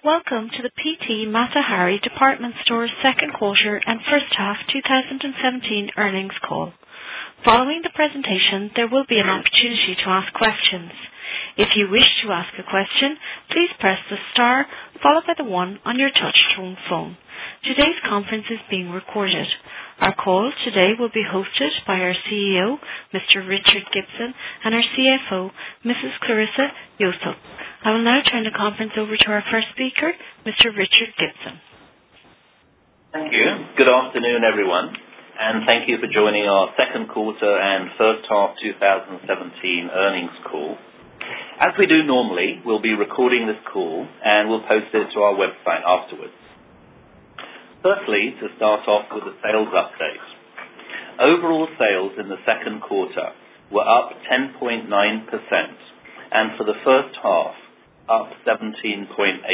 Welcome to the PT Matahari Department Store's second quarter and first half 2017 earnings call. Following the presentation, there will be an opportunity to ask questions. If you wish to ask a question, please press the star followed by the 1 on your touch-tone phone. Today's conference is being recorded. Our call today will be hosted by our CEO, Mr. Richard Gibson, and our CFO, Mrs. Clarissa Yosef. I will now turn the conference over to our first speaker, Mr. Richard Gibson. Thank you. Good afternoon, everyone, and thank you for joining our second quarter and first half 2017 earnings call. As we do normally, we'll be recording this call and we'll post it to our website afterwards. Firstly, to start off with the sales update. Overall sales in the second quarter were up 10.9%, and for the first half, up 17.8%.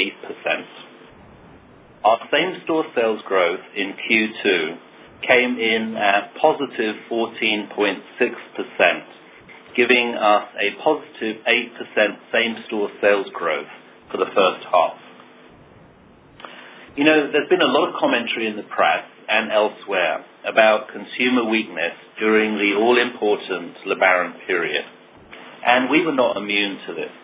Our same-store sales growth in Q2 came in at positive 14.6%, giving us a positive 8% same-store sales growth for the first half. You know, there's been a lot of commentary in the press and elsewhere about consumer weakness during the all-important Lebaran period, and we were not immune to this.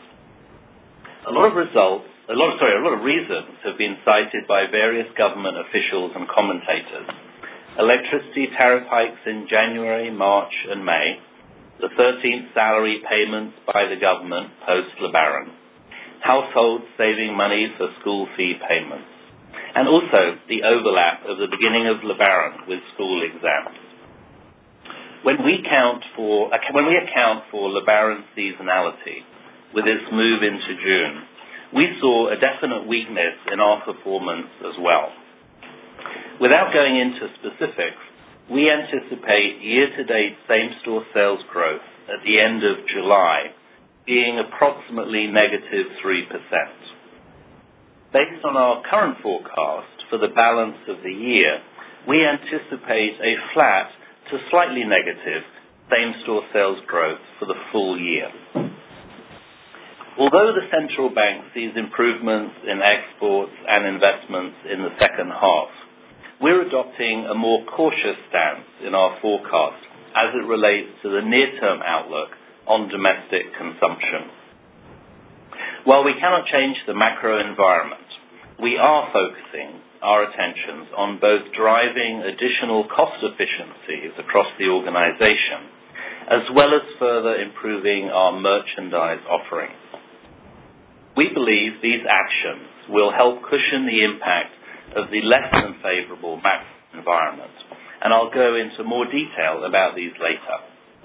A lot of reasons have been cited by various government officials and commentators. Electricity tariff hikes in January, March, and May, the 13th salary payments by the government post-Lebaran, households saving money for school fee payments, and also the overlap of the beginning of Lebaran with school exams. When we account for Lebaran seasonality with its move into June, we saw a definite weakness in our performance as well. Without going into specifics, we anticipate year-to-date same-store sales growth at the end of July being approximately negative 3%. Based on our current forecast for the balance of the year, we anticipate a flat to slightly negative same-store sales growth for the full year. Although the central bank sees improvements in exports and investments in the second half, we're adopting a more cautious stance in our forecast as it relates to the near-term outlook on domestic consumption. While we cannot change the macro environment, we are focusing our attentions on both driving additional cost efficiencies across the organization, as well as further improving our merchandise offerings. We believe these actions will help cushion the impact of the less than favorable macro environment, and I'll go into more detail about these later.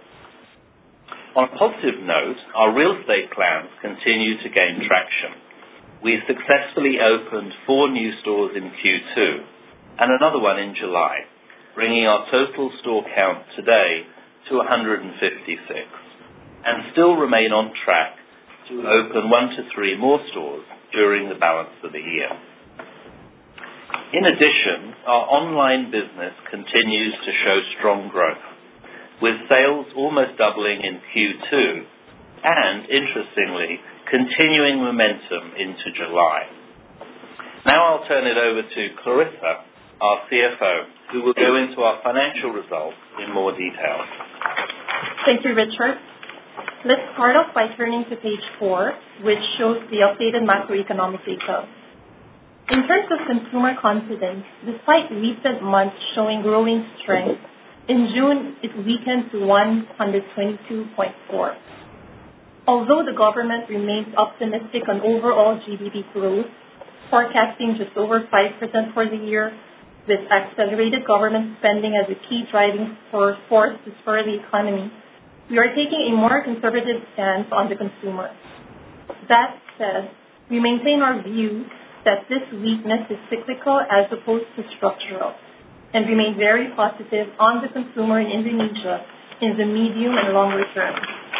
On a positive note, our real estate plans continue to gain traction. We successfully opened 4 new stores in Q2 and another one in July, bringing our total store count today to 156, and still remain on track to open 1 to 3 more stores during the balance of the year. In addition, our online business continues to show strong growth, with sales almost doubling in Q2 and, interestingly, continuing momentum into July. Now I'll turn it over to Clarissa, our CFO, who will go into our financial results in more detail. Thank you, Richard. Let's start off by turning to page 4, which shows the updated macroeconomic data. In terms of consumer confidence, despite recent months showing growing strength, in June it weakened to 122.4. Although the government remains optimistic on overall GDP growth, forecasting just over 5% for the year, with accelerated government spending as a key driving force to spur the economy, we are taking a more conservative stance on the consumer. That said, we maintain our view that this weakness is cyclical as opposed to structural, and remain very positive on the consumer in Indonesia in the medium and longer term.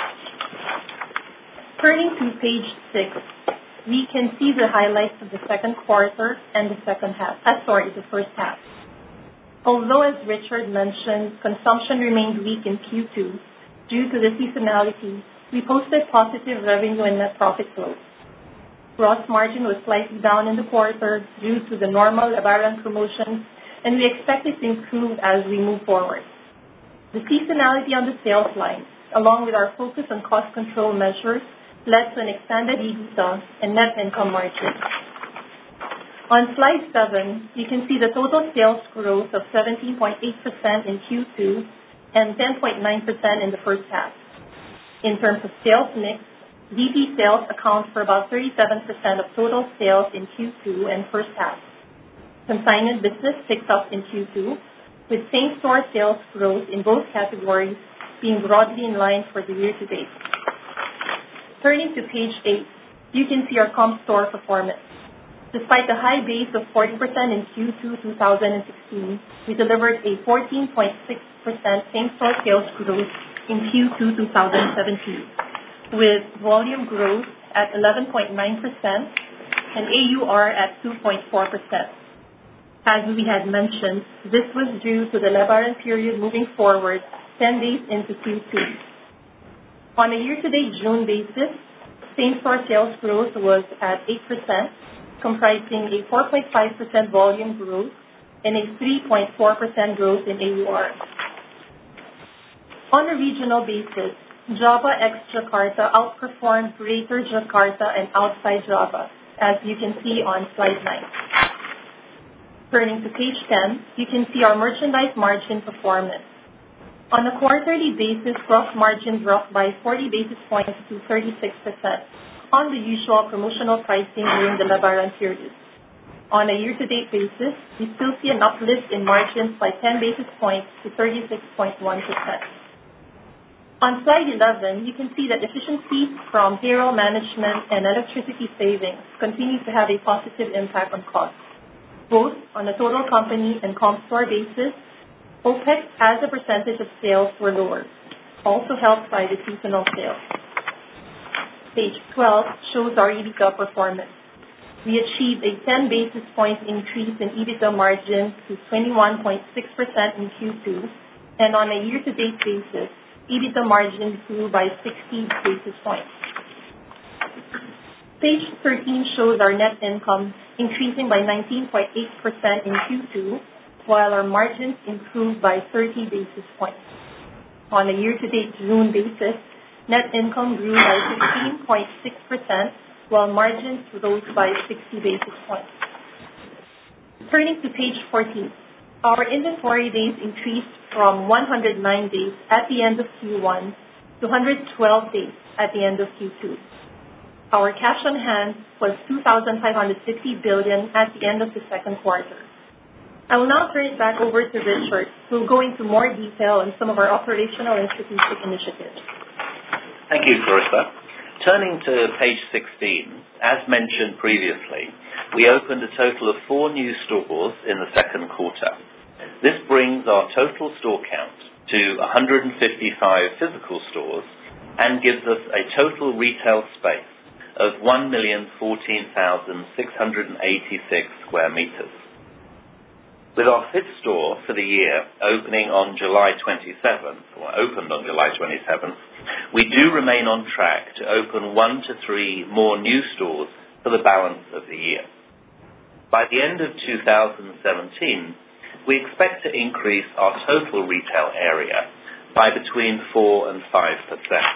Turning to page 6, we can see the highlights of the second quarter and the first half. Although, as Richard mentioned, consumption remained weak in Q2, due to the seasonality, we posted positive revenue and net profit growth. Gross margin was slightly down in the quarter due to the normal Lebaran promotions, and we expect it to improve as we move forward. The seasonality on the sales line, along with our focus on cost control measures, led to an expanded EBITDA and net income margin. On slide 7, you can see the total sales growth of 17.8% in Q2 and 10.9% in the first half. In terms of sales mix, DP sales account for about 37% of total sales in Q2 and first half. Consignment business picked up in Q2, with same-store sales growth in both categories being broadly in line for the year-to-date. Turning to page 8, you can see our comp store performance. Despite the high base of 40% in Q2 2016, we delivered a 14.6% same-store sales growth in Q2 2017, with volume growth at 11.9% and AUR at 2.4%. As we had mentioned, this was due to the Lebaran period moving forward 10 days into Q2. On a year-to-date June basis, same-store sales growth was at 8%, comprising a 4.5% volume growth and a 3.4% growth in AUR. On a regional basis, Java ex-Jakarta outperformed Greater Jakarta and outside Java, as you can see on slide 9. Turning to page 10, you can see our merchandise margin performance. On a quarterly basis, gross margin dropped by 40 basis points to 36%, on the usual promotional pricing during the Lebaran period. On a year-to-date basis, we still see an uplift in margins by 10 basis points to 36.1%. On slide 11, you can see that efficiencies from payroll management and electricity savings continue to have a positive impact on costs. Both on a total company and comp store basis, OPEX as a percentage of sales were lower, also helped by the seasonal sales. Page 12 shows our EBITDA performance. We achieved a 10 basis point increase in EBITDA margin to 21.6% in Q2, and on a year-to-date basis, EBITDA margin grew by 60 basis points. Page 13 shows our net income increasing by 19.8% in Q2, while our margins improved by 30 basis points. On a year-to-date June basis, net income grew by 15.6%, while margins rose by 60 basis points. Turning to page 14, our inventory days increased from 109 days at the end of Q1 to 112 days at the end of Q2. Our cash on hand was 2,550 billion at the end of the second quarter. I will now turn it back over to Richard, who will go into more detail on some of our operational and strategic initiatives. Thank you, Clarissa. Turning to page 16, as mentioned previously, we opened a total of 4 new stores in the second quarter. This brings our total store count to 155 physical stores and gives us a total retail space of 1,014,686 square meters. With our 5th store for the year opened on July 27th, we do remain on track to open 1 to 3 more new stores for the balance of the year. By the end of 2017, we expect to increase our total retail area by between 4 and 5%.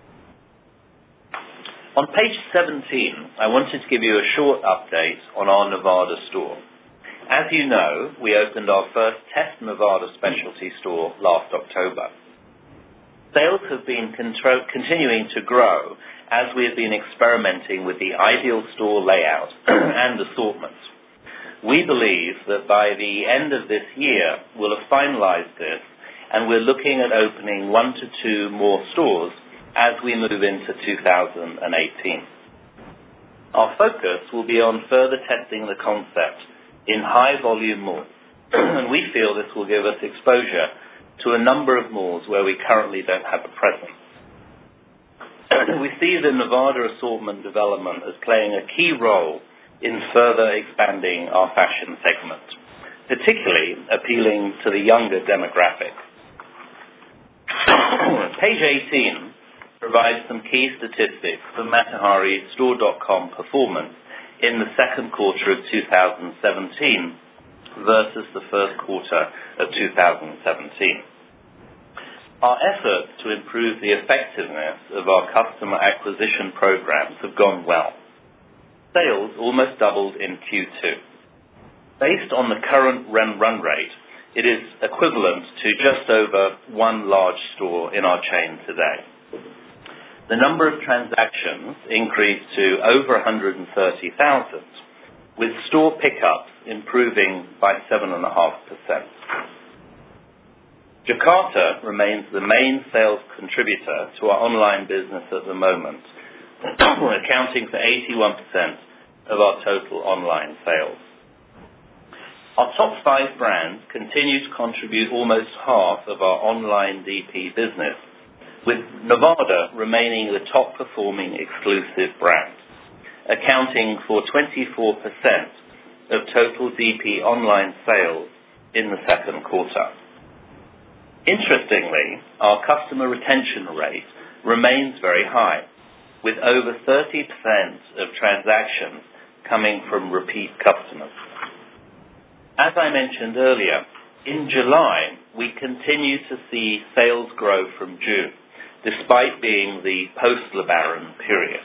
On page 17, I wanted to give you a short update on our Nevada store. As you know, we opened our first test Nevada specialty store last October. Sales have been continuing to grow as we have been experimenting with the ideal store layout and assortment. We believe that by the end of this year, we'll have finalized this, and we're looking at opening 1 to 2 more stores as we move into 2018. Our focus will be on further testing the concept in high-volume malls, and we feel this will give us exposure to a number of malls where we currently don't have a presence. We see the Nevada assortment development as playing a key role in further expanding our fashion segment, particularly appealing to the younger demographic. Page 18 provide some key statistics for Matahari Store.com performance in the second quarter of 2017 versus the first quarter of 2017. Our efforts to improve the effectiveness of our customer acquisition programs have gone well. Sales almost doubled in Q2. Based on the current run rate, it is equivalent to just over one large store in our chain today. The number of transactions increased to over 130,000, with store pickups improving by 7.5%. Jakarta remains the main sales contributor to our online business at the moment, accounting for 81% of our total online sales. Our top 5 brands continue to contribute almost half of our online DP business, with Nevada remaining the top performing exclusive brand, accounting for 24% of total DP online sales in the second quarter. Interestingly, our customer retention rate remains very high, with over 30% of transactions coming from repeat customers. As I mentioned earlier, in July, we continue to see sales grow from June, despite being the post-Lebaran period.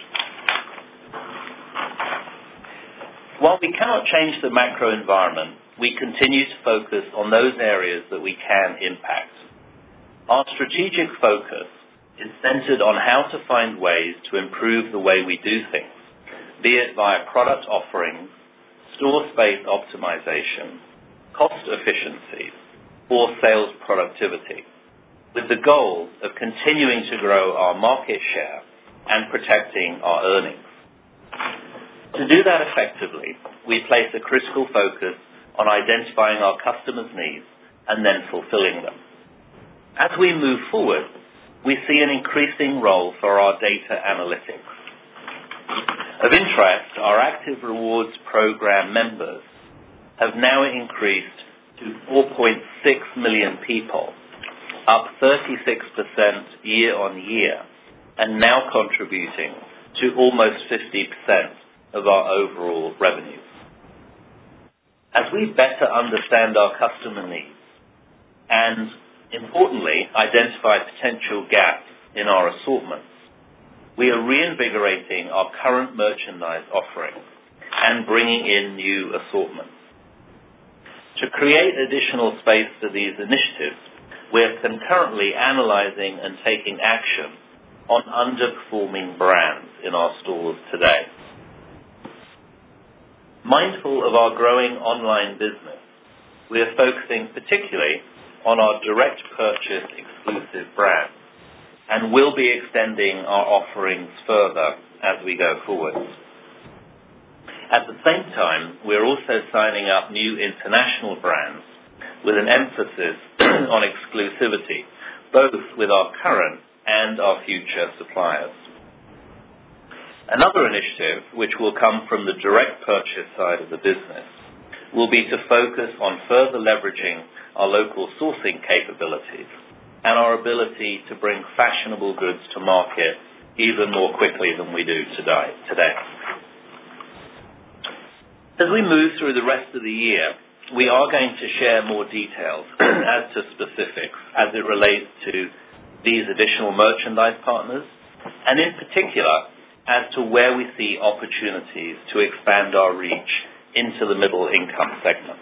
While we cannot change the macro environment, we continue to focus on those areas that we can impact. Our strategic focus is centered on how to find ways to improve the way we do things, be it via product offerings, store space optimization, cost efficiency, or sales productivity, with the goal of continuing to grow our market share and protecting our earnings. To do that effectively, we place a critical focus on identifying our customers' needs and then fulfilling them. As we move forward, we see an increasing role for our data analytics. Of interest, our Active Rewards program members have now increased to 4.6 million people, up 36% year on year, and now contributing to almost 50% of our overall revenues. As we better understand our customer needs and, importantly, identify potential gaps in our assortments, we are reinvigorating our current merchandise offerings and bringing in new assortments. To create additional space for these initiatives, we're concurrently analyzing and taking action on underperforming brands in our stores today. Mindful of our growing online business, we are focusing particularly on our direct purchase exclusive brands and will be extending our offerings further as we go forward. At the same time, we're also signing up new international brands with an emphasis on exclusivity, both with our current and our future suppliers. Another initiative, which will come from the direct purchase side of the business, will be to focus on further leveraging our local sourcing capabilities and our ability to bring fashionable goods to market even more quickly than we do today. As we move through the rest of the year, we are going to share more details as to specifics as it relates to these additional merchandise partners, and in particular as to where we see opportunities to expand our reach into the middle income segment.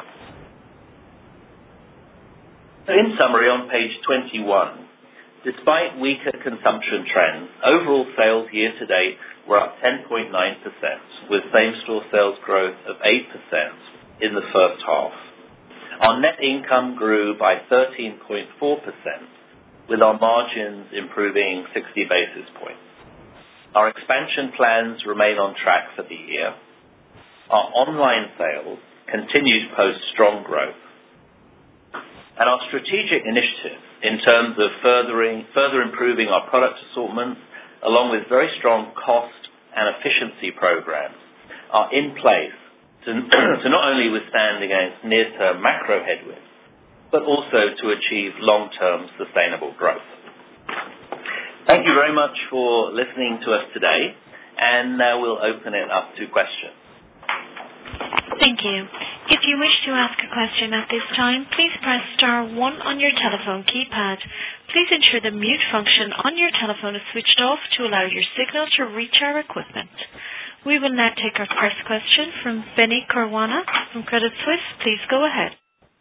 So in summary, on page 21, despite weaker consumption trends, overall sales year to date were up 10.9%, with same-store sales growth of 8% in the first half. Our net income grew by 13.4%, with our margins improving 60 basis points. Our expansion plans remain on track for the year. Our online sales continue to post strong growth. And our strategic initiatives in terms of further improving our product assortment, along with very strong cost and efficiency programs, are in place to not only withstand against near-term macro headwinds, but also to achieve long-term sustainable growth. Thank you very much for listening to us today, and now we'll open it up to questions. Thank you. If you wish to ask a question at this time, please press star 1 on your telephone keypad. Please ensure the mute function on your telephone is switched off to allow your signal to reach our equipment. We will now take our first question from Benny Caruana from Credit Suisse. Please go ahead.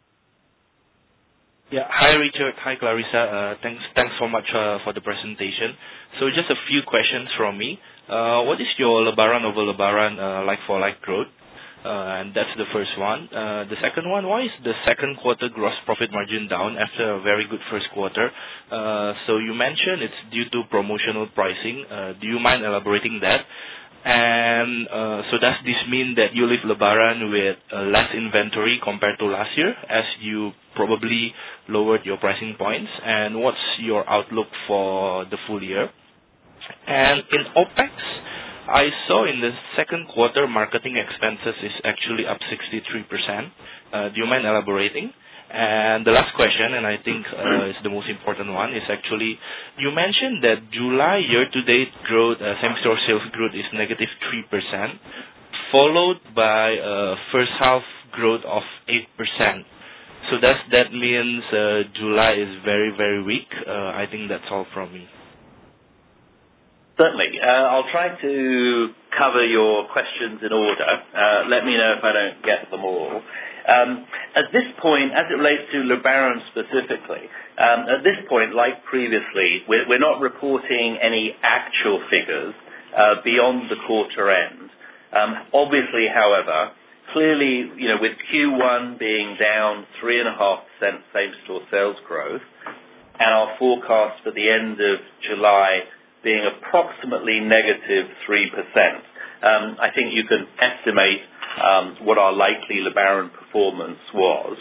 Yeah. Hi, Richard. Hi, Clarissa. Thanks so much for the presentation. So just a few questions from me. What is your Lebaran over Lebaran like-for-like growth? And that's the first one. The second one, why is the second quarter gross profit margin down after a very good first quarter? So you mentioned it's due to promotional pricing. Do you mind elaborating that? And so does this mean that you leave Lebaran with less inventory compared to last year, as you probably lowered your pricing points? And what's your outlook for the full year? And in OPEX, I saw in the second quarter marketing expenses is actually up 63%. Do you mind elaborating? And the last question, and I think is the most important one, is actually, you mentioned that July year-to-date growth, same-store sales growth is negative 3%, followed by first half growth of 8%. So does that mean July is very, very weak? I think that's all from me. Certainly. I'll try to cover your questions in order. Let me know if I don't get them all. At this point, as it relates to Lebaran specifically, at this point, like previously, we're not reporting any actual figures beyond the quarter end. Obviously, however, clearly, with Q1 being down 3.5% same-store sales growth, and our forecast at the end of July being approximately negative 3%, I think you can estimate what our likely Lebaran performance was.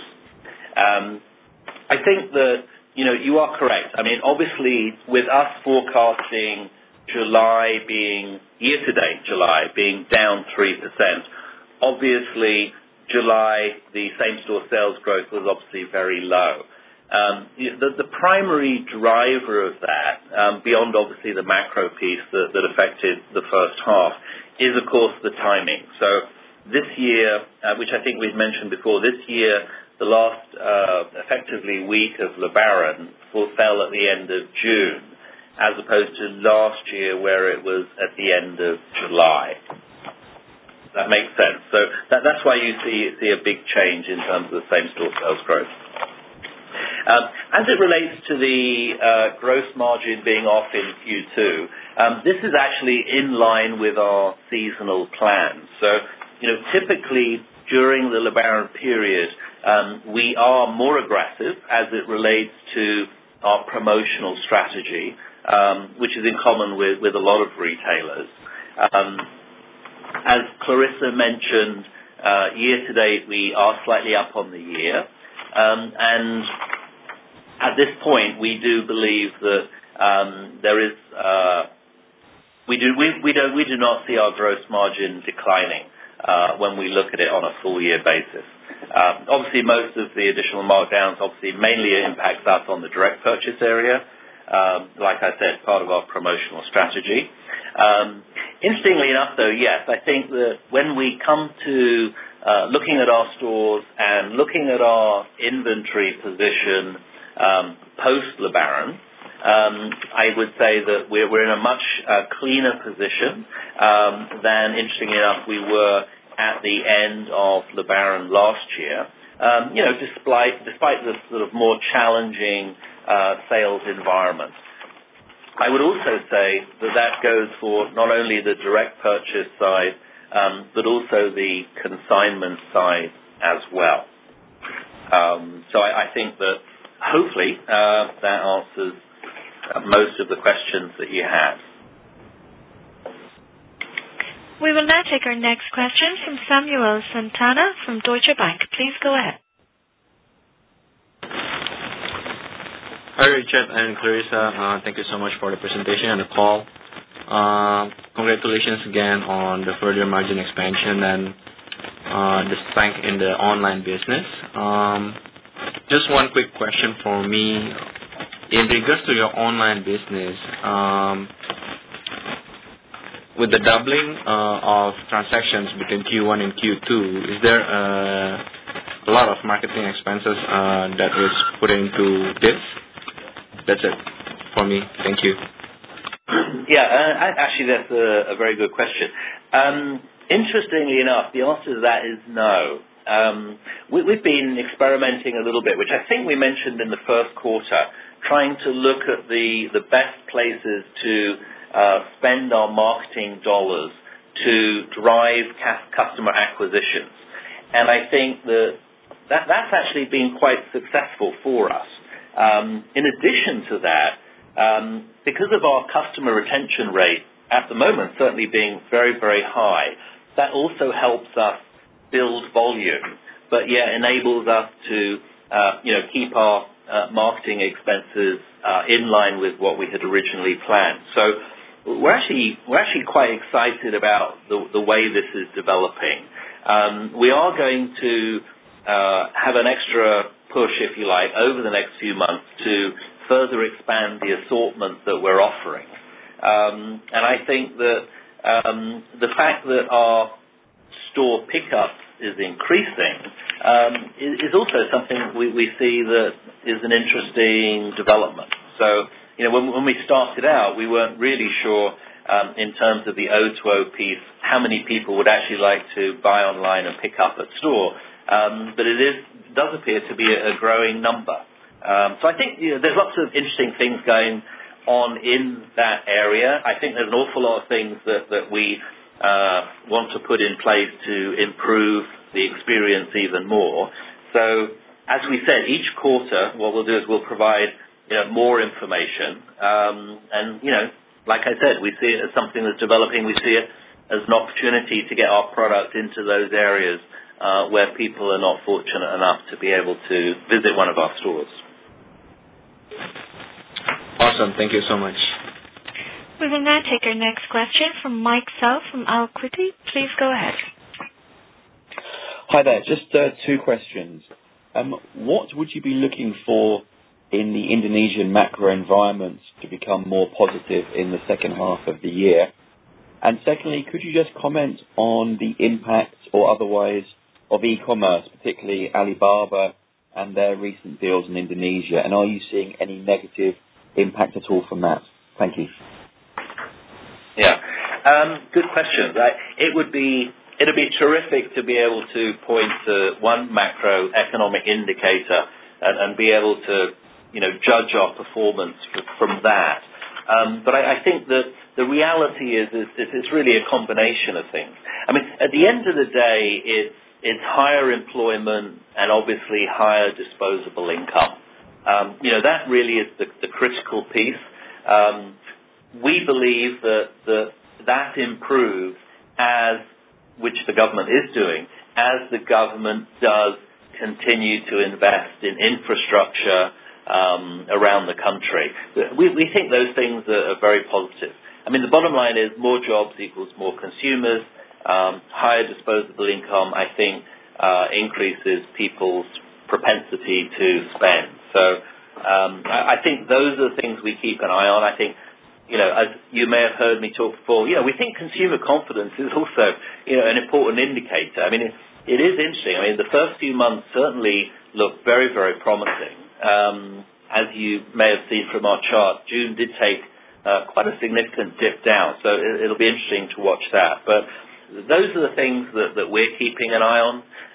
I think that, you are correct. I mean, obviously, with us forecasting year-to-date July being down 3%, obviously, July, the same-store sales growth was obviously very low. The primary driver of that, beyond obviously the macro piece that affected the first half, is of course the timing. So this year, which I think we've mentioned before, this year the last effectively week of Lebaran fell at the end of June, as opposed to last year where it was at the end of July. That makes sense. So that's why you see a big change in terms of the same-store sales growth. As it relates to the gross margin being off in Q2, this is actually in line with our seasonal plans. So, typically during the Lebaran period, we are more aggressive as it relates to our promotional strategy, which is in common with a lot of retailers. As Clarissa mentioned, year-to-date we are slightly up on the year. And at this point, we do believe that there is. We do not see our gross margin declining when we look at it on a full year basis. Obviously, most of the additional markdowns mainly impacts us on the direct purchase area. Like I said, part of our promotional strategy. Interestingly enough, though, yes, I think that when we come to looking at our stores and looking at our inventory position post-Lebaran, I would say that we're in a much cleaner position than, interestingly enough, we were at the end of Lebaran last year. Despite this sort of more challenging sales environment. I would also say that goes for not only the direct purchase side, but also the consignment side as well. So I think that hopefully that answers most of the questions that you had. We will now take our next question from Samuel Santana from Deutsche Bank. Please go ahead. Hi, Richard and Clarissa. Thank you so much for the presentation and the call. Congratulations again on the further margin expansion and the strength in the online business. Just one quick question for me. in regards to your online business, with the doubling of transactions between Q1 and Q2, is there a lot of marketing expenses that is put into this? That's it for me. Thank you. Yeah, actually, that's a very good question. Interestingly enough, the answer to that is no. We've been experimenting a little bit, which I think we mentioned in the first quarter, trying to look at the best places to spend our marketing dollars to drive customer acquisitions. And I think that's actually been quite successful for us. In addition to that, because of our customer retention rate at the moment certainly being very, very high, that also helps us build volume, but yet enables us to keep our marketing expenses in line with what we had originally planned. So we're actually quite excited about the way this is developing. We are going to have an extra push, if you like, over the next few months to further expand the assortment that we're offering. And I think that the fact that our store pickup is increasing is also something we see that is an interesting development. So, when we started out, we weren't really sure in terms of the O2O piece how many people would actually like to buy online and pick up at store. But it does appear to be a growing number. So I think there's lots of interesting things going on in that area. I think there's an awful lot of things that we want to put in place to improve the experience even more. So as we said, each quarter what we'll do is we'll provide more information. And like I said, we see it as something that's developing. We see it as an opportunity to get our product into those areas where people are not fortunate enough to be able to visit one of our stores. Awesome. Thank you so much. We will now take our next question from Mike Sell from Alquity. Please go ahead. Hi there. Just two questions. What would you be looking for in the Indonesian macro environment to become more positive in the second half of the year? And secondly, could you just comment on the impact or otherwise of e-commerce, particularly Alibaba and their recent deals in Indonesia? And are you seeing any negative impact at all from that? Thank you. Yeah. Good question. It'd be terrific to be able to point to one macroeconomic indicator and be able to, judge our performance from that. But I think that the reality is it's really a combination of things. I mean, at the end of the day, it's higher employment and obviously higher disposable income. That really is the critical piece. We believe that improves which the government is doing, as the government does continue to invest in infrastructure around the country. We think those things are very positive. I mean, the bottom line is more jobs equals more consumers. Higher disposable income, I think, increases people's propensity to spend. So I think those are the things we keep an eye on. I think, as you may have heard me talk before, we think consumer confidence is also, an important indicator. I mean, it is interesting. I mean, the first few months certainly look very, very promising. As you may have seen from our chart, June did take quite a significant dip down. So it'll be interesting to watch that. But those are the things that we're keeping an eye on.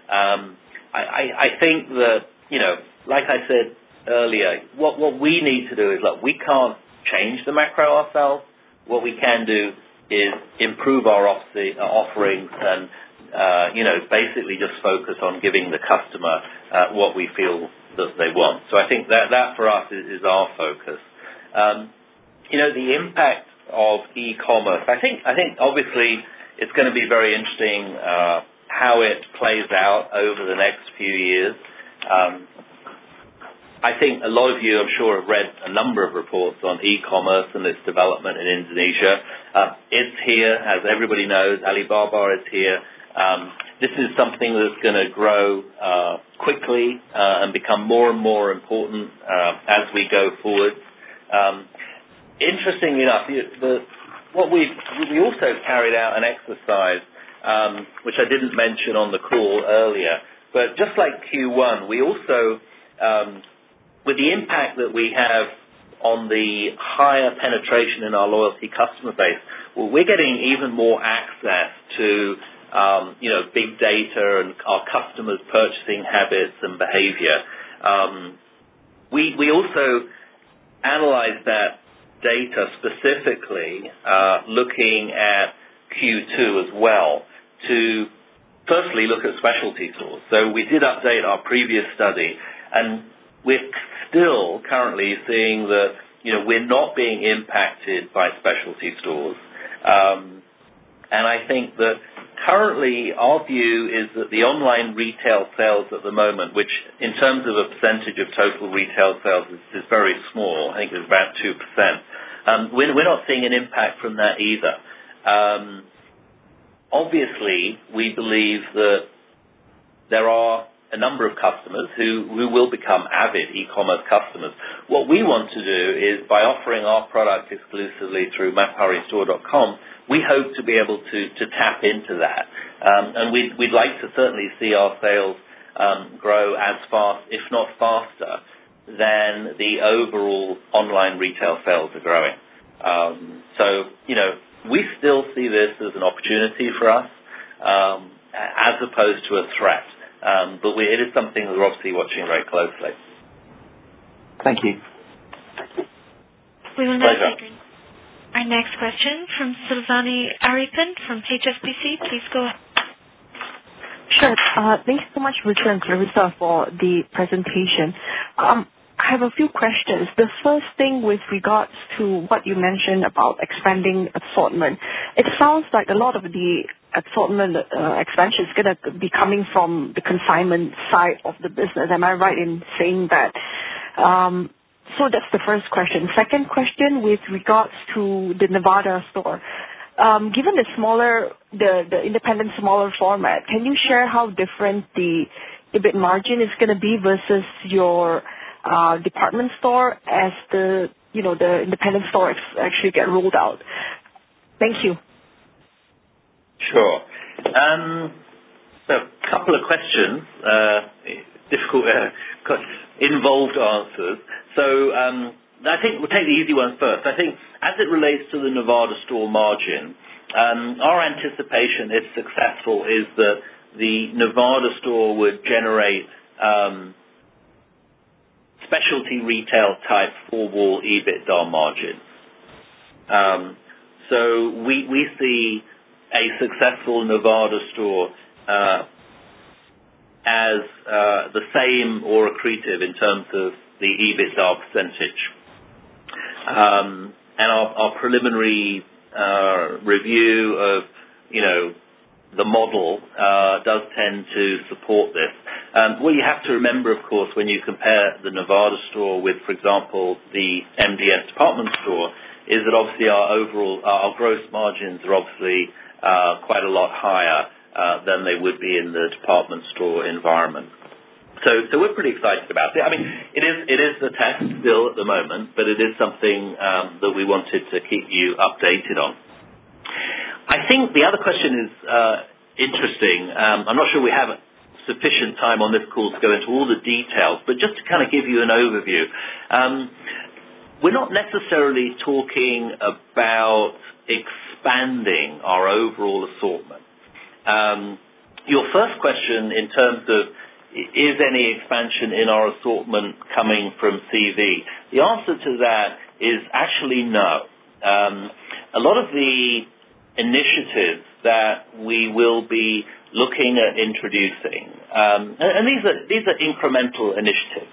I think that, like I said earlier, what we need to do is, look, we can't change the macro ourselves. What we can do is improve our offerings and, basically just focus on giving the customer what we feel that they want. So I think that for us is our focus. The impact of e-commerce, I think obviously it's going to be very interesting how it plays out over the next few years. I think a lot of you, I'm sure, have read a number of reports on e-commerce and its development in Indonesia. It's here, as everybody knows. Alibaba is here. This is something that's going to grow quickly and become more and more important as we go forward. Interestingly enough, we also carried out an exercise, which I didn't mention on the call earlier, but just like Q1, we also, with the impact that we have on the higher penetration in our loyalty customer base, well, we're getting even more access to big data and our customers' purchasing habits and behavior. We also analyze that data specifically, looking at Q2 as well, to firstly look at specialty stores. So we did update our previous study, and we're still currently seeing that we're not being impacted by specialty stores. And I think that currently our view is that the online retail sales at the moment, which in terms of a percentage of total retail sales is very small, I think it's about 2%, we're not seeing an impact from that either. Obviously, we believe that there are a number of customers who will become avid e-commerce customers. What we want to do is, by offering our product exclusively through MapHurryStore.com, we hope to be able to tap into that. And we'd like to certainly see our sales grow as fast, if not faster, than the overall online retail sales are growing. We still see this as an opportunity for us, as opposed to a threat. But it is something that we're obviously watching very closely. Thank you. We will now take our next question from Silvani Aripin from HSBC. Please go ahead. Sure. Thanks so much, Richard and Clarissa, for the presentation. I have a few questions. The first thing with regards to what you mentioned about expanding assortment. It sounds like a lot of the assortment expansion is going to be coming from the consignment side of the business. Am I right in saying that? So that's the first question. Second question with regards to the Nevada store. Given the independent smaller format, can you share how different the EBIT margin is going to be versus your department store as the independent stores actually get rolled out? Thank you. Sure. So a couple of questions, difficult, involved answers. So I think we'll take the easy one first. I think as it relates to the Nevada store margin, our anticipation, if successful, is that the Nevada store would generate specialty retail type four-wall EBITDA margin. So we see a successful Nevada store as the same or accretive in terms of the EBITDA percentage. And our preliminary review of the model does tend to support this. What you have to remember, of course, when you compare the Nevada store with, for example, the MDS department store, is that obviously our gross margins are obviously quite a lot higher than they would be in the department store environment. So we're pretty excited about it. I mean, it is the test still at the moment, but it is something that we wanted to keep you updated on. I think the other question is interesting. I'm not sure we have sufficient time on this call to go into all the details, but just to kind of give you an overview. We're not necessarily talking about expanding our overall assortment. Your first question in terms of is any expansion in our assortment coming from CV? The answer to that is actually no. A lot of the initiatives that we will be looking at introducing, and these are incremental initiatives.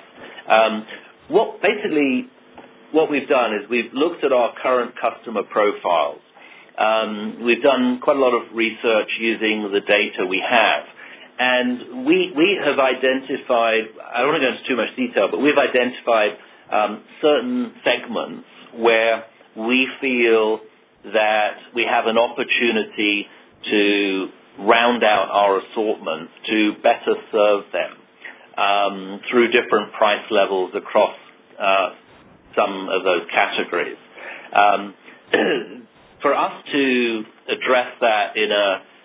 What we've done is we've looked at our current customer profiles. We've done quite a lot of research using the data we have. And we have identified, I don't want to go into too much detail, but we've identified certain segments where we feel that we have an opportunity to round out our assortment to better serve them through different price levels across some of those categories. For us to address that in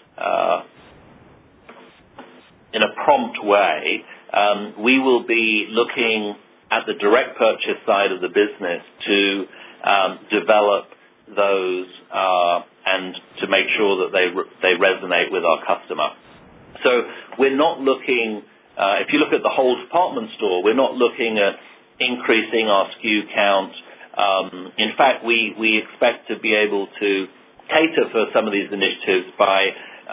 a prompt way, we will be looking at the direct purchase side of the business to develop those and to make sure that they resonate with our customer. So we're not looking, if you look at the whole department store, we're not looking at increasing our SKU count. In fact, we expect to be able to cater for some of these initiatives by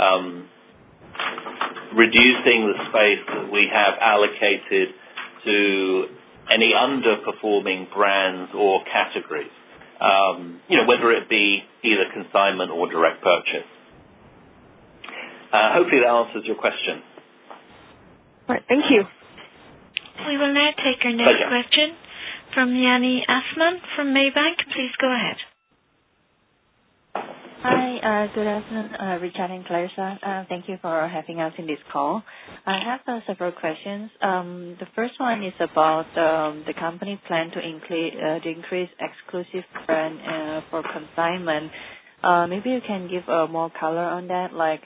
reducing the space that we have allocated to any underperforming brands or categories, whether it be either consignment or direct purchase. Hopefully that answers your question. All right, thank you. We will now take our next question from Yanni Asman from Maybank. Please go ahead. Hi, good afternoon, Richard and Clarissa. Thank you for having us in this call. I have several questions. The first one is about the company plan to increase exclusive brand for consignment. Maybe you can give more color on that, like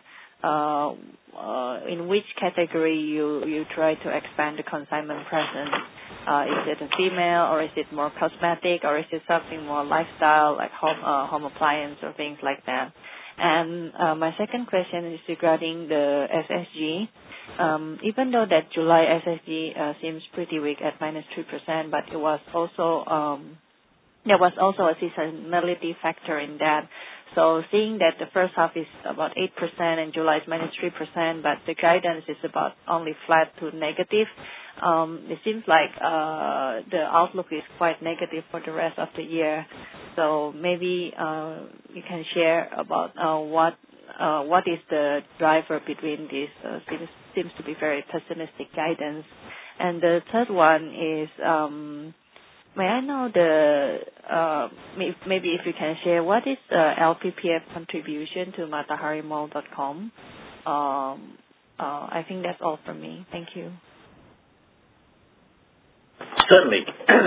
in which category you try to expand the consignment presence. Is it a female, or is it more cosmetic, or is it something more lifestyle, like home appliance or things like that? And my second question is regarding the SSG. Even though that July SSG seems pretty weak at -3%, but it was also there was also a seasonality factor in that. So seeing that the first half is about 8% and July is -3%, but the guidance is about only flat to negative, it seems like the outlook is quite negative for the rest of the year. So maybe you can share about what is the driver between this seems to be very pessimistic guidance. And the third one is, may I know maybe if you can share what is LPPF contribution to MatahariMall.com? I think that's all from me. Thank you. Certainly.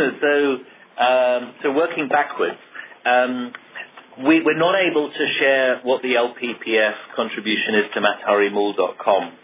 So working backwards, we're not able to share what the LPPF contribution is to MatahariMall.com.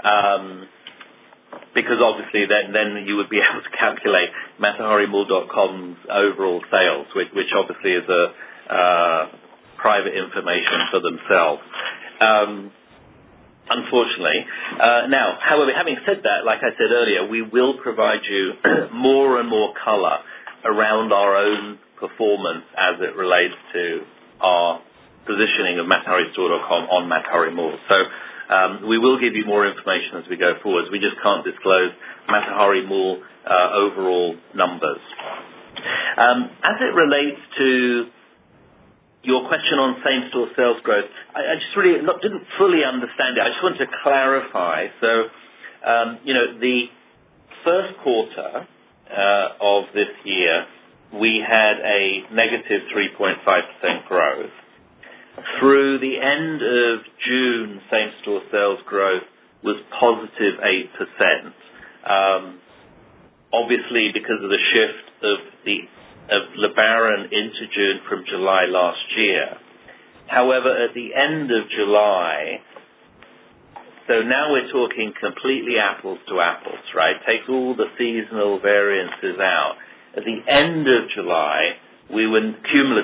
Because obviously then you would be able to calculate MatahariMall.com's overall sales, which obviously is a private information for themselves. Unfortunately. Now, however, having said that, like I said earlier, we will provide you more and more color around our own performance as it relates to our positioning of MatahariStore.com on Matahari Mall. So we will give you more information as we go forward. We just can't disclose Matahari Mall overall numbers. As it relates to your question on same-store sales growth, I just really didn't fully understand it. I just want to clarify. So, the first quarter of this year, we had a negative 3.5% growth. Through the end of June, same-store sales growth was positive 8%. Obviously, because of the shift of Lebaran into June from July last year. However, at the end of July, so now we're talking completely apples to apples, right? Take all the seasonal variances out. At the end of July, we're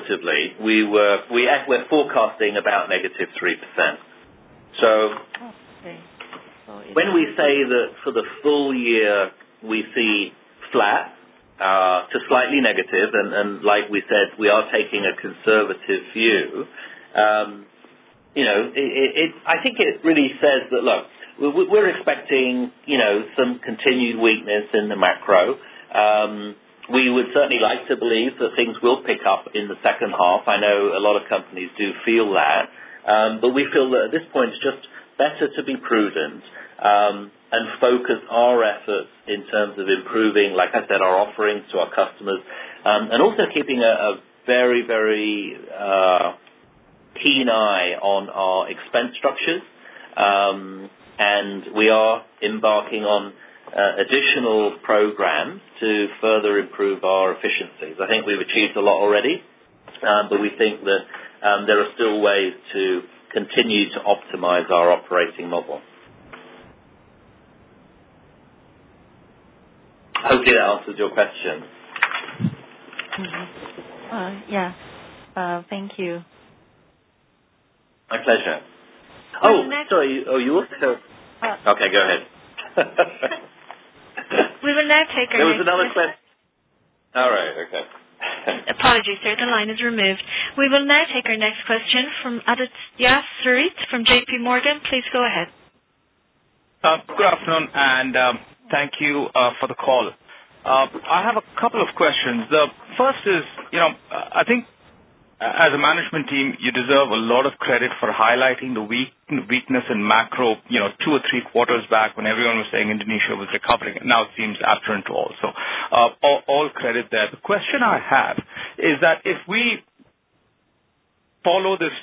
forecasting about negative 3%. So when we say that for the full year we see flat to slightly negative, and like we said, we are taking a conservative view. I think it really says that, look, we're expecting, some continued weakness in the macro. We would certainly like to believe that things will pick up in the second half. I know a lot of companies do feel that, but we feel that at this point it's just better to be prudent and focus our efforts in terms of improving, like I said, our offerings to our customers, and also keeping a very, very keen eye on our expense structures. and we are embarking on additional programs to further improve our efficiencies. I think we've achieved a lot already, but we think that there are still ways to continue to optimize our operating model. Hopefully that answers your question. Yeah. Thank you. My pleasure. Sorry. You also... Okay, go ahead. We will now take our There was another question. All right, okay. Apologies, sir. The line is removed. We will now take our next question from Aditya Surit from JP Morgan. Please go ahead. Good afternoon, and thank you for the call. I have a couple of questions. The first is, I think as a management team, you deserve a lot of credit for highlighting the weakness in macro, 2 or 3 quarters back when everyone was saying Indonesia was recovering. Now it seems apparent to all. So all credit there. The question I have is that if we follow the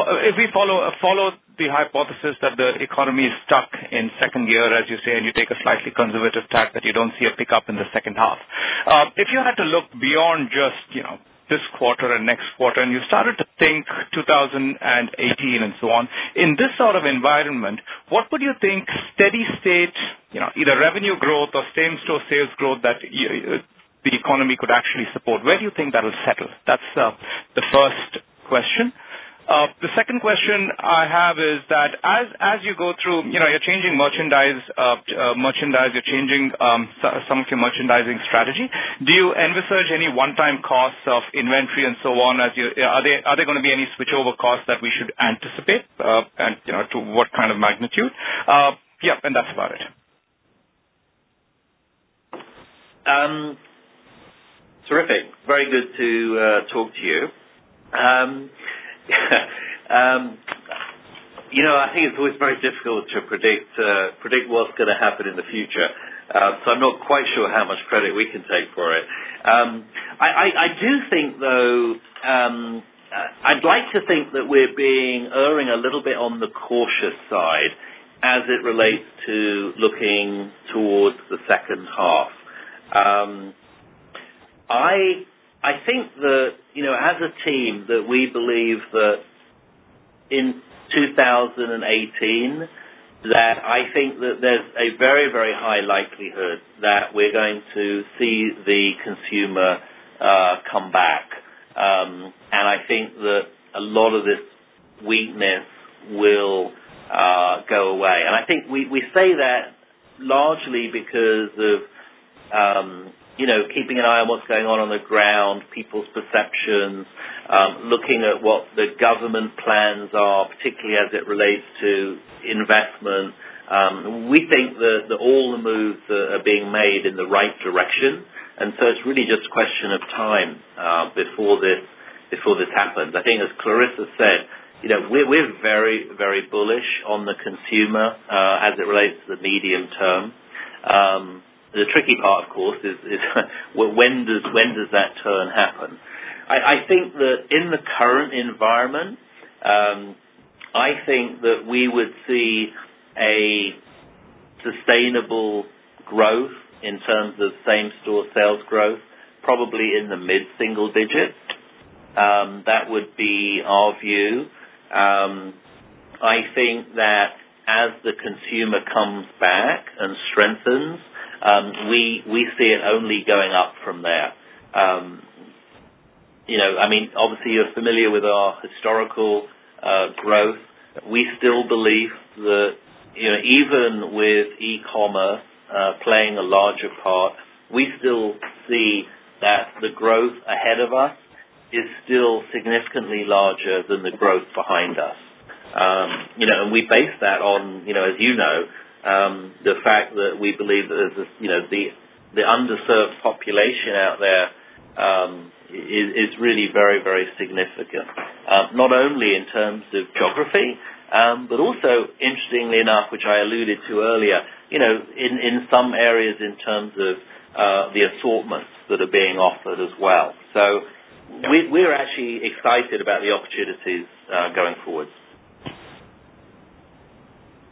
hypothesis that the economy is stuck in second gear, as you say, and you take a slightly conservative tack that you don't see a pickup in the second half. If you had to look beyond just, this quarter and next quarter, and you started to think 2018 and so on, in this sort of environment, what would you think steady state, either revenue growth or same-store sales growth that the economy could actually support? Where do you think that will settle? That's the first question. The second question I have is that as you go through, you're changing merchandise, you're changing some of your merchandising strategy. Do you envisage any one-time costs of inventory and so on? Are there going to be any switchover costs that we should anticipate, and to what kind of magnitude? And that's about it. Terrific. Very good to talk to you. I think it's always very difficult to predict what's going to happen in the future. So I'm not quite sure how much credit we can take for it. I do think, though, I'd like to think that we're erring a little bit on the cautious side as it relates to looking towards the second half. I think that, as a team, that we believe that in 2018, that I think that there's a very, very high likelihood that we're going to see the consumer come back. And I think that a lot of this weakness will go away. And I think we say that largely because of keeping an eye on what's going on the ground, people's perceptions, looking at what the government plans are, particularly as it relates to investment. We think that all the moves are being made in the right direction, and so it's really just a question of time before this happens. I think, as Clarissa said, we're very, very bullish on the consumer as it relates to the medium term. The tricky part, of course, is when does that turn happen? I think that in the current environment, I think that we would see a sustainable growth in terms of same-store sales growth, probably in the mid-single digits. That would be our view. I think that as the consumer comes back and strengthens, we see it only going up from there. Obviously you're familiar with our historical growth. We still believe that, even with e-commerce playing a larger part, we still see that the growth ahead of us is still significantly larger than the growth behind us. And we base that on, as you know, the fact that we believe that there's the underserved population out there is really very, very significant. Not only in terms of geography, but also, interestingly enough, which I alluded to earlier, in some areas in terms of the assortments that are being offered as well. So we're actually excited about the opportunities going forward.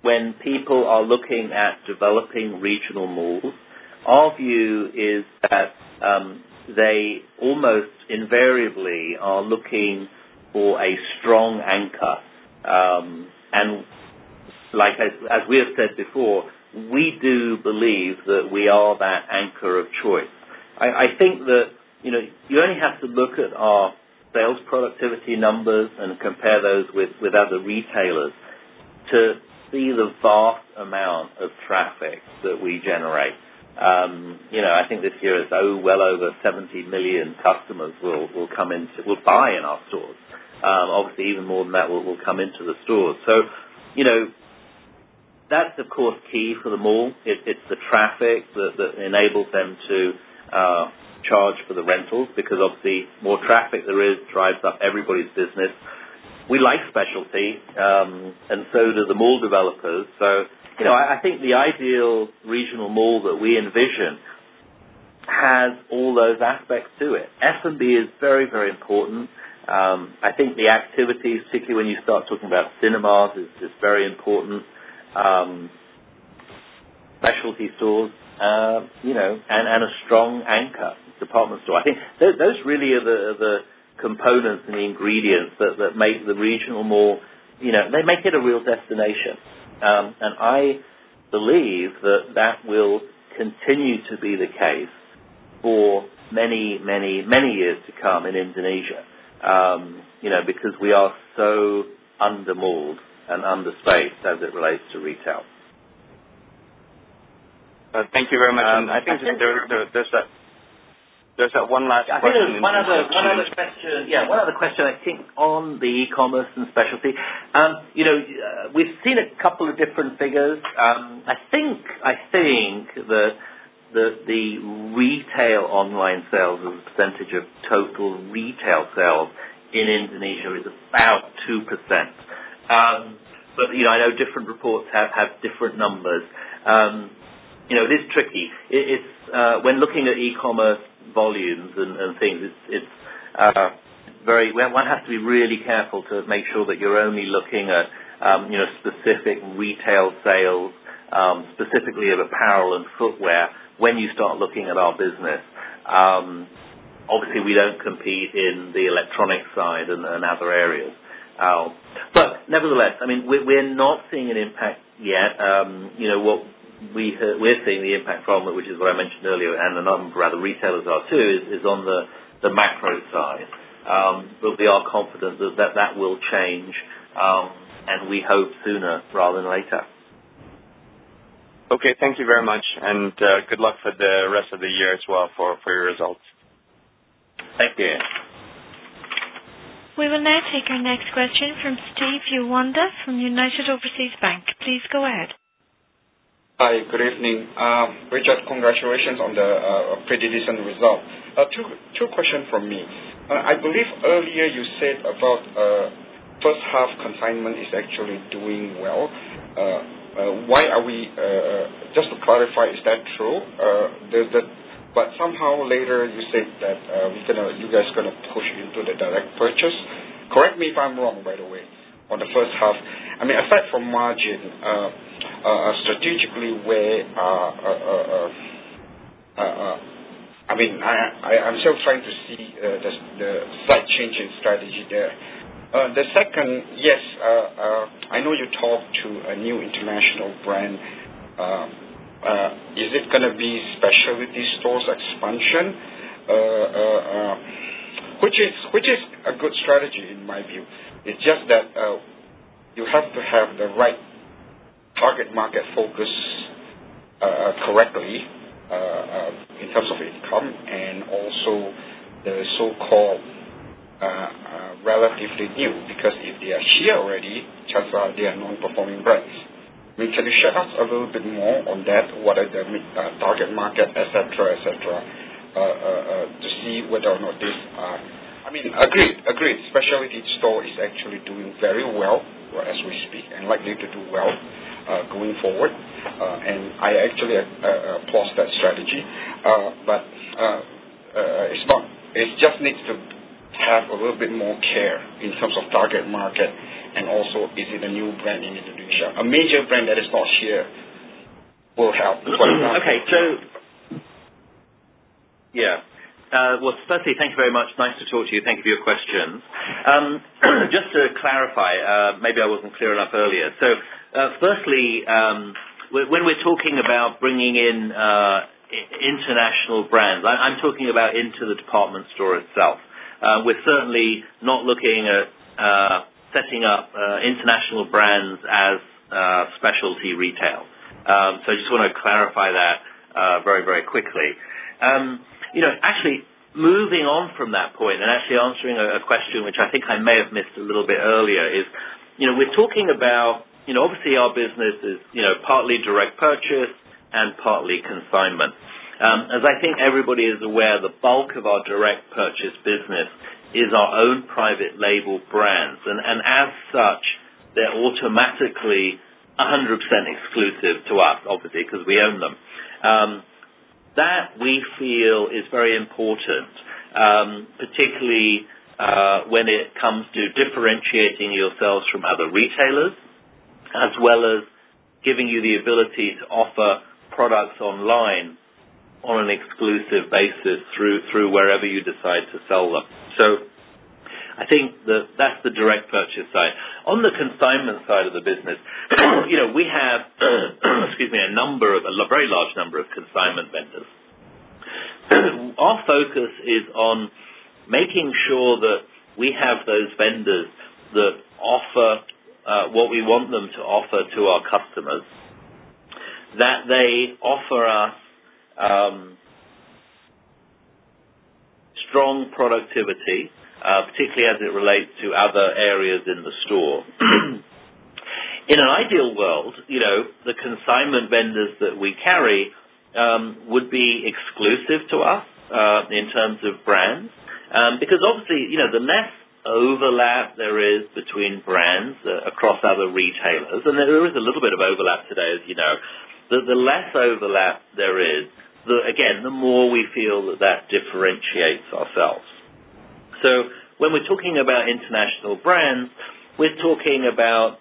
when people are looking at developing regional malls, our view is that they almost invariably are looking for a strong anchor. And like as we have said before, we do believe that we are that anchor of choice. I think that, you only have to look at our sales productivity numbers and compare those with other retailers to see the vast amount of traffic that we generate. I think this year is well over 70 million customers will buy in our stores. Obviously, even more than that will come into the stores. So, that's of course key for the mall. It's the traffic that enables them to charge for the rentals, because obviously more traffic there is drives up everybody's business. We like specialty, and so do the mall developers. So, I think the ideal regional mall that we envision has all those aspects to it. F&B is very, very important. I think the activities, particularly when you start talking about cinemas, is very important. Specialty stores, and a strong anchor department store. I think those really are the components and the ingredients that make the regional mall, they make it a real destination. And I believe that will continue to be the case for many, many, many years to come in Indonesia, because we are so under-malled and under-spaced as it relates to retail. Thank you very much. And I think there's that one last question. I think there's one other question. Yeah, one other question. I think on the e-commerce and specialty. We've seen a couple of different figures. I think that the retail online sales as a percentage of total retail sales in Indonesia is about 2%. But I know different reports have different numbers. It is tricky. It's when looking at e-commerce volumes and things, it's one has to be really careful to make sure that you're only looking at specific retail sales, specifically of apparel and footwear when you start looking at our business. Obviously, we don't compete in the electronic side and other areas. But nevertheless, we're not seeing an impact yet. What we're seeing the impact from, which is what I mentioned earlier, and a number of other retailers are too, is on the macro side. But we are confident that will change, and we hope sooner rather than later. Okay, thank you very much, and good luck for the rest of the year as well for your results. Thank you. We will now take our next question from Steve Uwanda from United Overseas Bank. Please go ahead. Hi, good evening. Richard, congratulations on the pretty decent result. Two questions from me. I believe earlier you said about first half consignment is actually doing well. Why are we, just to clarify, is that true? But somehow later you said that you guys going to push into the direct purchase. Correct me if I'm wrong, by the way, on the first half. Aside from margin, strategically where I'm still trying to see the slight change in strategy there. The second, yes, I know you talked to a new international brand. Is it going to be specialty stores expansion, which is a good strategy in my view. It's just that you have to have the right target market focus correctly in terms of income, and also the so-called relatively new, because if they are here already, chances are they are non-performing brands. Can you share us a little bit more on that? What are the target market, etc., to see whether or not this are... Agreed. Specialty store is actually doing very well as we speak, and likely to do well going forward. And I actually applaud that strategy. But it's not. It just needs to have a little bit more care in terms of target market and also is it a new brand in Indonesia? A major brand that is not here will help. Okay, so yeah. Well, firstly, thank you very much. Nice to talk to you. Thank you for your questions. Just to clarify, maybe I wasn't clear enough earlier. So, firstly, when we're talking about bringing in international brands, I'm talking about into the department store itself. We're certainly not looking at setting up international brands as specialty retail. So I just want to clarify that very, very quickly. Actually, moving on from that point and actually answering a question which I think I may have missed a little bit earlier is, we're talking about, obviously our business is, partly direct purchase and partly consignment. As I think everybody is aware, the bulk of our direct purchase business is our own private label brands. And as such, they're automatically 100% exclusive to us, obviously, because we own them. That we feel is very important, particularly when it comes to differentiating yourselves from other retailers, as well as giving you the ability to offer products online on an exclusive basis through wherever you decide to sell them. So I think that's the direct purchase side. On the consignment side of the business, we have, a very large number of consignment vendors. Our focus is on making sure that we have those vendors that offer what we want them to offer to our customers, that they offer us strong productivity, particularly as it relates to other areas in the store. In an ideal world, the consignment vendors that we carry would be exclusive to us in terms of brands, because obviously, the less overlap there is between brands across other retailers, and there is a little bit of overlap today, as you know, the less overlap there is, the more we feel that differentiates ourselves. So when we're talking about international brands, we're talking about,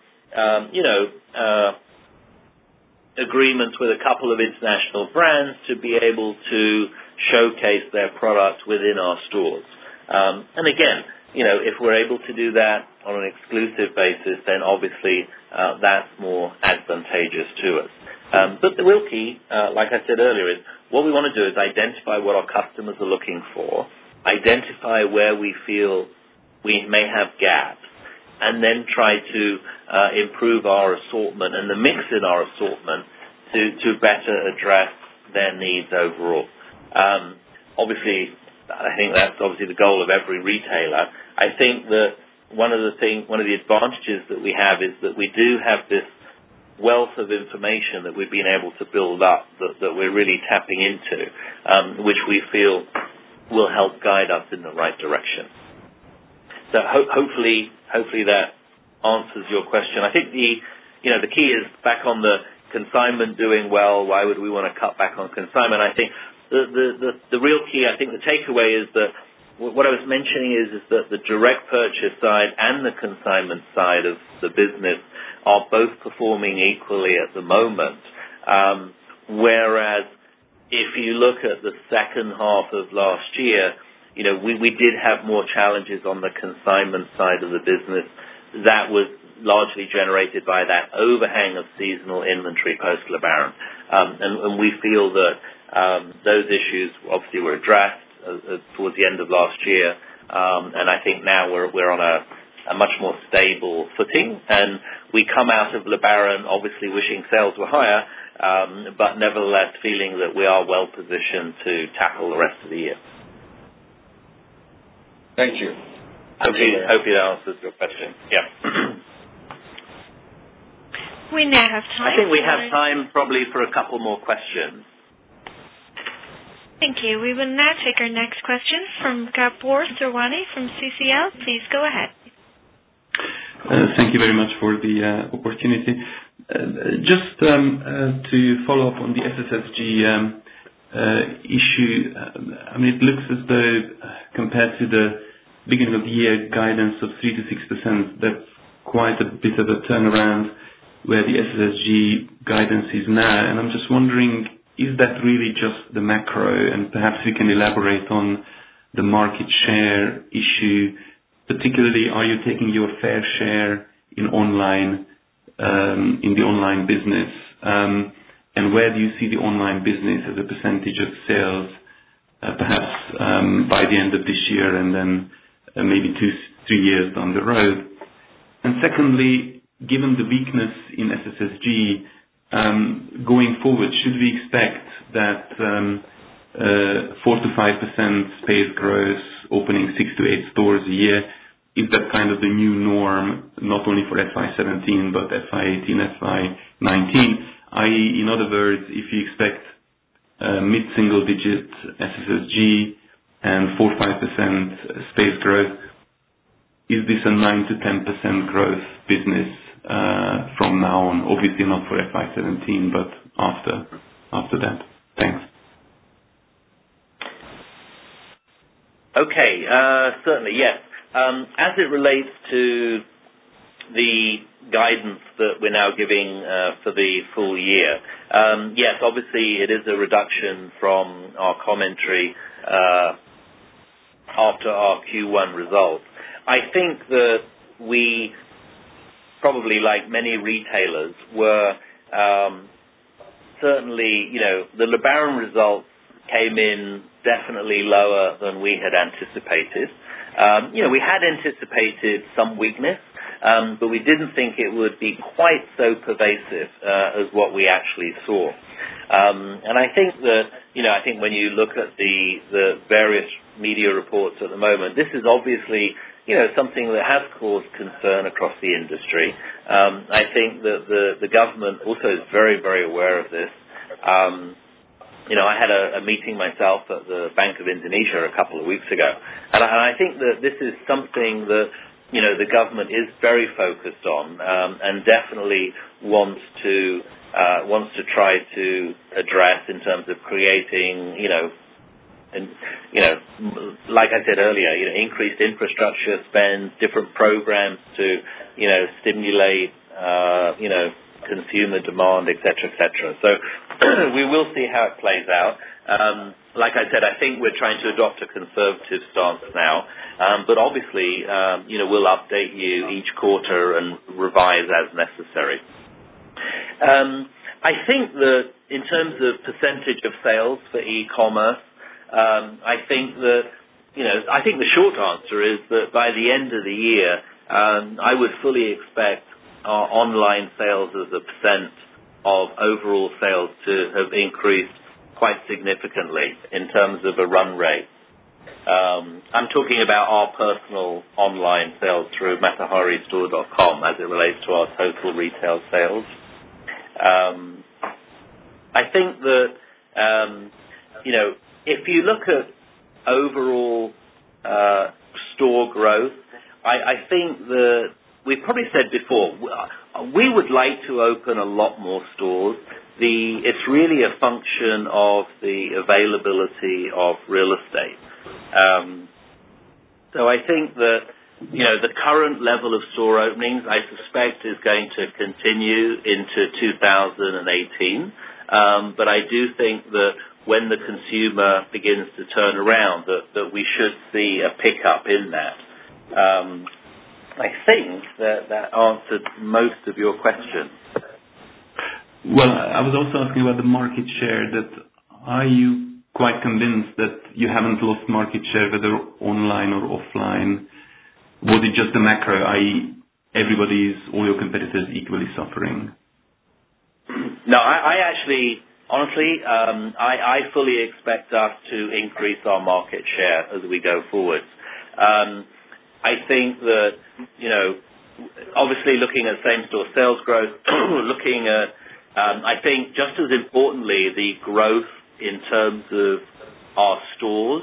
agreements with a couple of international brands to be able to showcase their product within our stores. And again, if we're able to do that on an exclusive basis, then obviously that's more advantageous to us. But the real key, like I said earlier, is what we want to do is identify what our customers are looking for, identify where we feel we may have gaps, and then try to improve our assortment and the mix in our assortment to better address their needs overall. Obviously, I think that's obviously the goal of every retailer. I think that one of the advantages that we have is that we do have this wealth of information that we've been able to build up that we're really tapping into, which we feel will help guide us in the right direction. So hopefully that answers your question. I think the key is back on the consignment doing well. Why would we want to cut back on consignment? I think the real key, I think the takeaway is that what I was mentioning is that the direct purchase side and the consignment side of the business are both performing equally at the moment. Whereas if you look at the second half of last year, we did have more challenges on the consignment side of the business. That was largely generated by that overhang of seasonal inventory post-Lebaran. And we feel that those issues obviously were addressed towards the end of last year. And I think now we're on a much more stable footing. And we come out of Lebaran obviously wishing sales were higher, but nevertheless feeling that we are well positioned to tackle the rest of the year. Thank you. Hopefully that answers your question. Yeah. We now have time. I think we have time probably for a couple more questions. Thank you. We will now take our next question from Gabor Sirwani from CCL. Please go ahead. Thank you very much for the opportunity. Just to follow up on the SSSG issue, it looks as though compared to the beginning of the year guidance of 3 to 6%, that's quite a bit of a turnaround where the SSSG guidance is now, and I'm just wondering, is that really just the macro? And perhaps we can elaborate on the market share issue. Particularly, are you taking your fair share in online, in the online business? And where do you see the online business as a percentage of sales, perhaps by the end of this year and then maybe 2-3 years down the road? And secondly, given the weakness in SSSG, going forward, should we expect that 4-5% space growth, opening 6 to 8 stores a year, is that kind of the new norm, not only for FY17, but FY18, FY19? I.e., in other words, if you expect mid-single digit SSSG and 4-5% space growth, is this a 9-10% growth business from now on? Obviously not for FY17, but after that. Thanks. Okay, certainly, yes. As it relates to the guidance that we're now giving for the full year, yes, obviously it is a reduction from our commentary after our Q1 results. I think that we, probably like many retailers, were certainly, the LeBaron results came in definitely lower than we had anticipated. We had anticipated some weakness, but we didn't think it would be quite so pervasive as what we actually saw. And I think that, I think when you look at the various media reports at the moment, this is obviously, something that has caused concern across the industry. I think that the government also is very, very aware of this. I had a meeting myself at the Bank of Indonesia a couple of weeks ago, and I think that this is something that the government is very focused on and definitely wants to try to address in terms of creating like I said earlier, increased infrastructure spend, different programs to stimulate consumer demand, etc., etc. So we will see how it plays out. Like I said, I think we're trying to adopt a conservative stance now, but obviously, we'll update you each quarter and revise as necessary. I think that in terms of percentage of sales for e-commerce, I think the short answer is that by the end of the year, I would fully expect our online sales as a percent of overall sales to have increased quite significantly in terms of a run rate. I'm talking about our personal online sales through MataHariStore.com as it relates to our total retail sales. I think that, if you look at overall store growth, I think that we've probably said before, we would like to open a lot more stores. It's really a function of the availability of real estate. So I think that, the current level of store openings, I suspect, is going to continue into 2018. But I do think that when the consumer begins to turn around, that we should see a pickup in that. I think that answered most of your questions. Well, I was also asking about the market share. That are you quite convinced that you haven't lost market share, whether online or offline? Was it just the macro, i.e., all your competitors equally suffering? No, I actually, honestly, I fully expect us to increase our market share as we go forward. I think that, obviously looking at same-store sales growth, looking at, I think just as importantly, the growth in terms of our stores.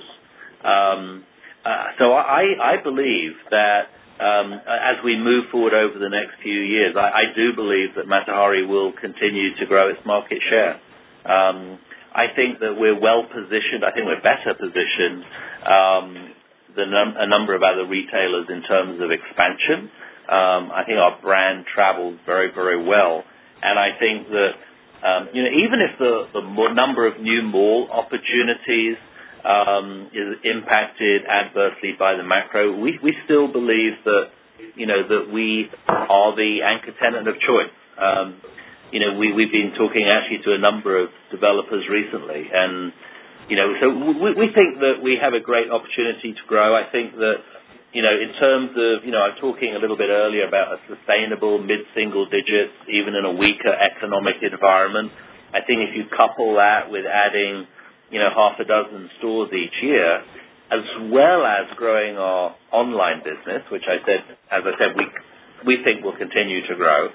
So I believe that as we move forward over the next few years, I do believe that Matahari will continue to grow its market share. I think that we're well positioned. I think we're better positioned a number of other retailers in terms of expansion. I think our brand travels very, very well. And I think that, even if the number of new mall opportunities is impacted adversely by the macro, we still believe that, that we are the anchor tenant of choice. We've been talking actually to a number of developers recently, and so we think that we have a great opportunity to grow. I think that, in terms of, I was talking a little bit earlier about a sustainable mid-single digits, even in a weaker economic environment. I think if you couple that with adding, half a dozen stores each year, as well as growing our online business, which as I said, we think will continue to grow.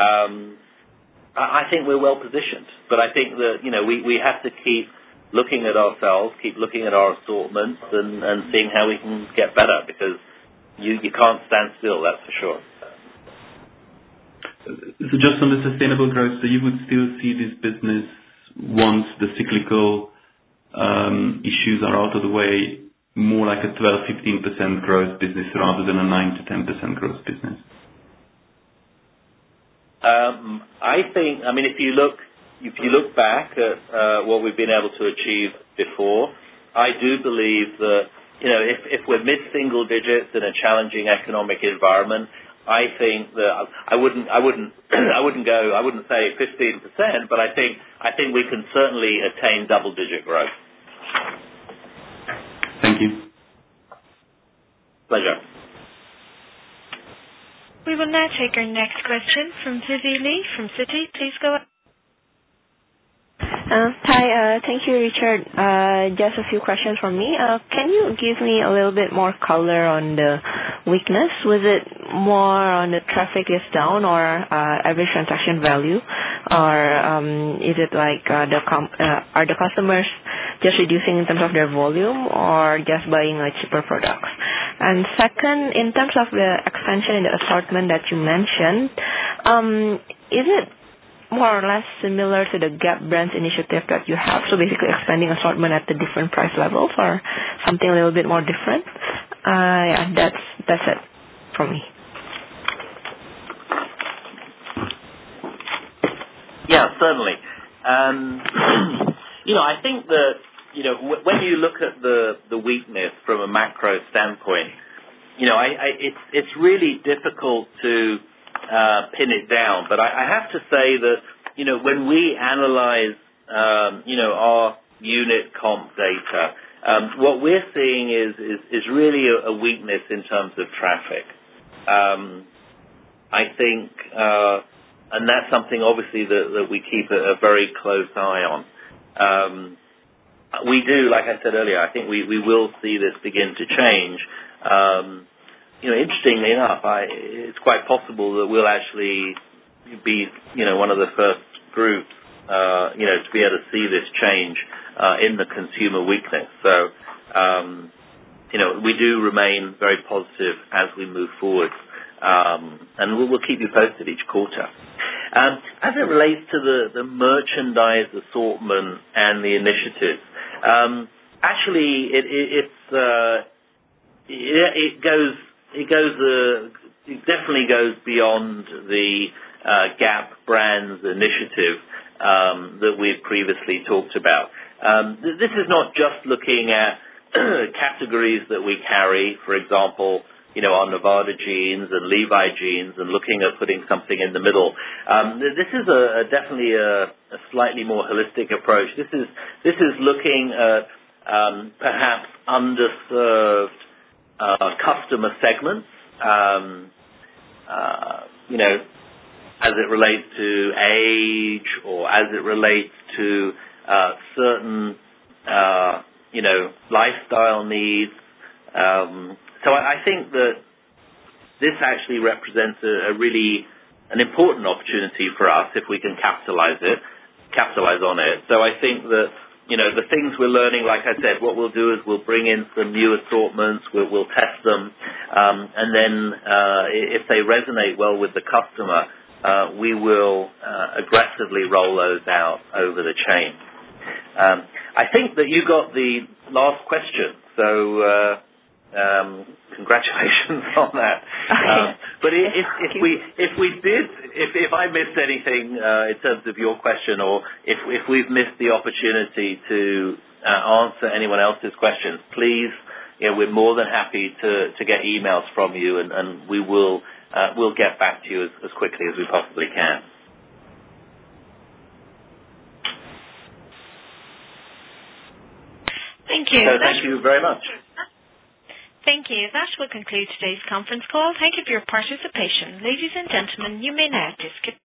I think we're well positioned, but I think that, we have to keep looking at ourselves, keep looking at our assortments and seeing how we can get better, because you can't stand still, that's for sure. So just on the sustainable growth, so you would still see this business, once the cyclical issues are out of the way, more like a 12-15% growth business rather than a 9-10% growth business? I think, if you look back at what we've been able to achieve before, I do believe that, if we're mid-single digits in a challenging economic environment, I think that I wouldn't say 15%, but I think we can certainly attain double-digit growth. Thank you. Pleasure. We will now take our next question from Vivi Lee from Citi. Please go ahead. Hi, thank you, Richard. Just a few questions from me. Can you give me a little bit more color on the weakness? Was it more on the traffic is down or average transaction value? Or is it like are the customers just reducing in terms of their volume or just buying cheaper products? And second, in terms of the expansion in the assortment that you mentioned, is it more or less similar to the Gap Brands initiative that you have? So basically expanding assortment at the different price levels or something a little bit more different? That's it from me. Yeah, certainly. I think that, when you look at the weakness from a macro standpoint, it's really difficult to pin it down. But I have to say that, when we analyze, our unit comp data, what we're seeing is really a weakness in terms of traffic. I think, and that's something obviously that we keep a very close eye on. We do, like I said earlier, I think we will see this begin to change. Interestingly enough, it's quite possible that we'll actually be, one of the first groups, to be able to see this change in the consumer weakness. So, we do remain very positive as we move forward, and we'll keep you posted each quarter. As it relates to the merchandise assortment and the initiatives, actually, it definitely goes beyond the Gap Brands initiative that we've previously talked about. This is not just looking at categories that we carry, for example, our Nevada jeans and Levi jeans, and looking at putting something in the middle. This is definitely a slightly more holistic approach. This is looking at perhaps underserved customer segments, as it relates to age or as it relates to certain, lifestyle needs. So I think that this actually represents an important opportunity for us if we can capitalize on it. So I think that, the things we're learning, like I said, what we'll do is we'll bring in some new assortments, we'll test them, and then if they resonate well with the customer, we will aggressively roll those out over the chain. I think that you got the last question, so Congratulations on that. But if I missed anything in terms of your question, or if we've missed the opportunity to answer anyone else's questions, please, we're more than happy to get emails from you, and we'll get back to you as quickly as we possibly can. Thank you. So thank you very much. Thank you. That will conclude today's conference call. Thank you for your participation. Ladies and gentlemen, you may now disconnect.